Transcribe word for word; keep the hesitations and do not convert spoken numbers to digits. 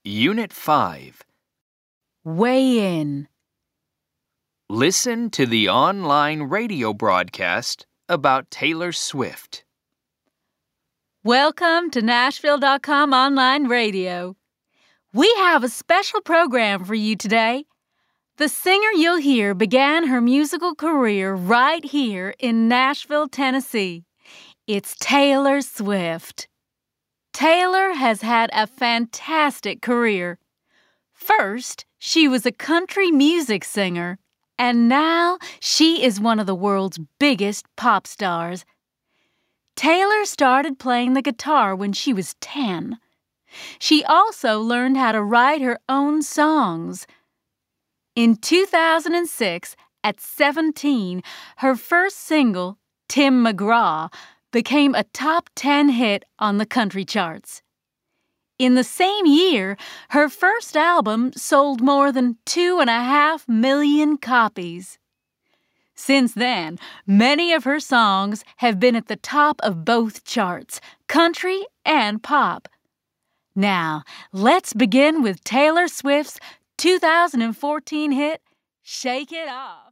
Unit five. Weigh in. Listen to the online radio broadcast about Taylor Swift. Welcome to Nashville dot com online radio. We have a special program for you today. The singer you'll hear began her musical career right here in Nashville, Tennessee. It's Taylor Swift. Taylor has had a fantastic career. First, she was a country music singer, and now she is one of the world's biggest pop stars. Taylor started playing the guitar when she was ten. She also learned how to write her own songs. In two thousand six, at seventeen, her first single, Tim McGraw, became a top ten hit on the country charts. In the same year, her first album sold more than two and a half million copies. Since then, many of her songs have been at the top of both charts, country and pop. Now, let's begin with Taylor Swift's two thousand fourteen hit, Shake It Off.